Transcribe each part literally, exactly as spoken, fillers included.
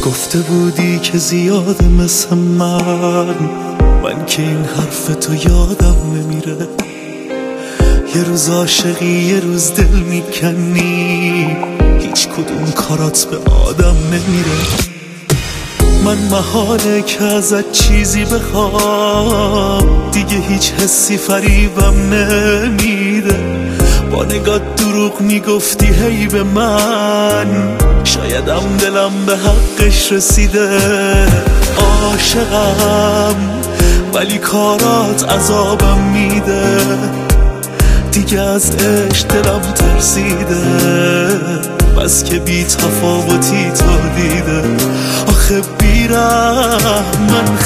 گفته بودی که زیاده مثل من، من که این حرف تو یادم نمیره. یه روز عاشقی یه روز دل میکنی، هیچ کدوم کارات به آدم نمیره. من محاله که ازت چیزی بخوام، دیگه هیچ حسی فریبم نمیده. با نگاه دروغ میگفتی هی به من، شایدم دلم به حقش رسیده. عاشقم ولی کارات عذابم میده، دیگه از عشق دلم ترسیده. بس که بی تفاوتی تو دیده. آخه بیرم من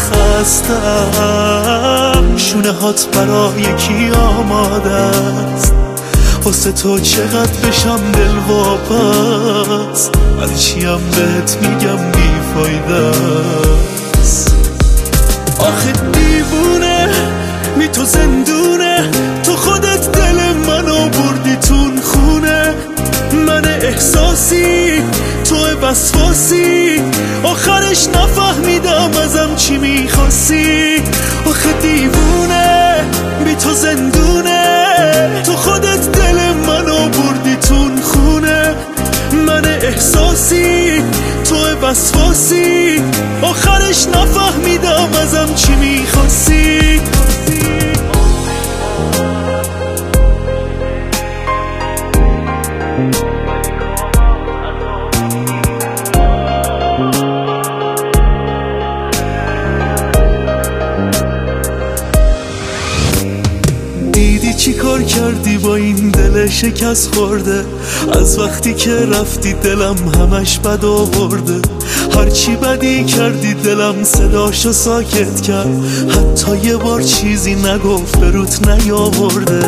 خستم، شونه هات برای کی آماده است؟ واسه تو چقدر بشم دل واپس، ولی چیم بهت میگم بیفایده است. آخه دیوونه می تو زندونه، تو خودت دل منو بردی تون خونه. من احساسی تو وسواسی، آخرش نفهمیدم ازم چی میخواستی. آخه دیوونه بی تو زندونه، تو خودت دل منو بردی تون خونه. من احساسی تو وسواسی، آخرش نفهمیدم ازم چی میخواستی. دیدی چی کار کردی با این دل شکست خورده؟ از وقتی که رفتی دلم همش بد آورده. هرچی بدی کردی دلم صداشو ساکت کرد، حتی یه بار چیزی نگفت به روت نیاورده.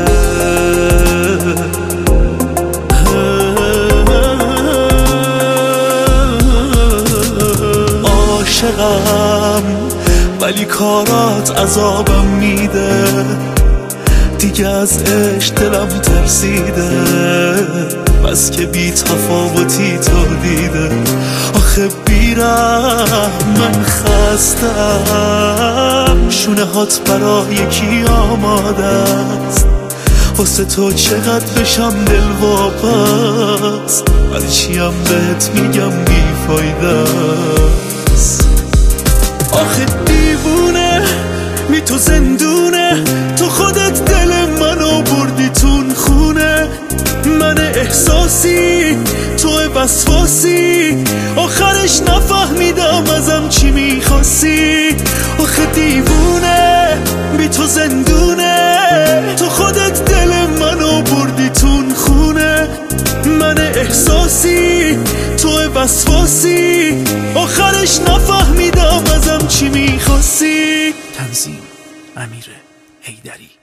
عاشقم ولی کارات عذابم میده، دیگه از عشق دلم ترسیده. بس که بی تفاوتی تو دیده. آخه بیرم من خستم، شونه هات برای کی آماده است؟ واسه تو چقدر بشم دل واپس، ولی چیم بهت میگم بیفایده است. آخه دیوونه می تو زندونه، تو خودت دل منو بردی تون خونه. من احساسی تو وسواسی، آخرش نفهمیدم ازم چی میخواستی. آخه دیوونه بی تو زندونه، تو خودت دل منو بردی تون خونه. من احساسی تو وسواسی، آخرش نفهمیدم ازم چی میخواستی. تنظیم امیر حیدری.